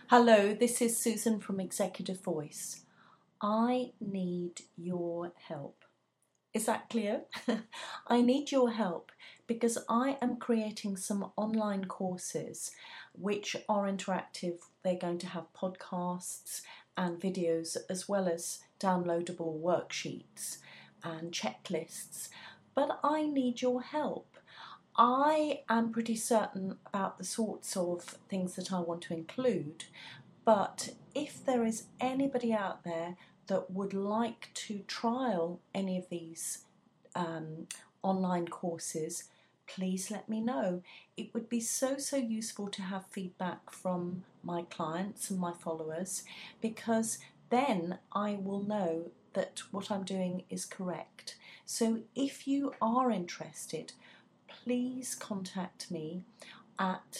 Hello, this is Susan from Executive Voice. I need your help. Is that clear? I need your help because I am creating some online courses which are interactive. They're going to have podcasts and videos as well as downloadable worksheets and checklists. But I need your help. I am pretty certain about the sorts of things that I want to include, but if there is anybody out there that would like to trial any of these online courses, please let me know. It would be so useful to have feedback from my clients and my followers, because then I will know that what I'm doing is correct. So if you are interested, please contact me at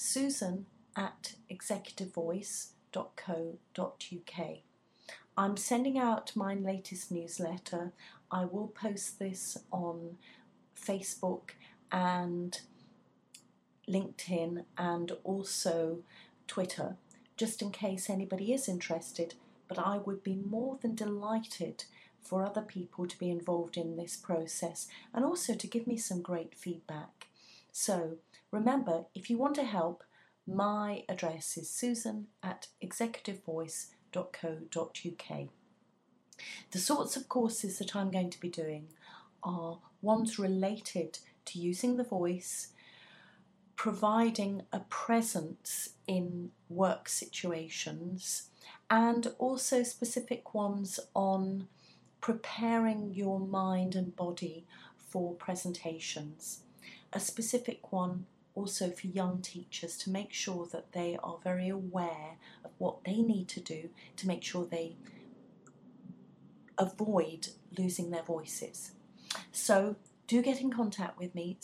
susan@executivevoice.co.uk. I'm sending out my latest newsletter. I will post this on Facebook and LinkedIn and also Twitter, just in case anybody is interested. But I would be more than delighted for other people to be involved in this process and also to give me some great feedback. So remember, if you want to help, my address is susan@executivevoice.co.uk. The sorts of courses that I'm going to be doing are ones related to using the voice, providing a presence in work situations, and also specific ones on preparing your mind and body for presentations. A specific one also for young teachers to make sure that they are very aware of what they need to do to make sure they avoid losing their voices. So do get in contact with me,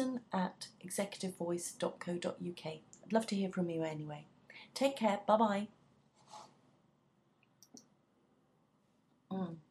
susan@executivevoice.co.uk. I'd love to hear from you anyway. Take care. Bye-bye.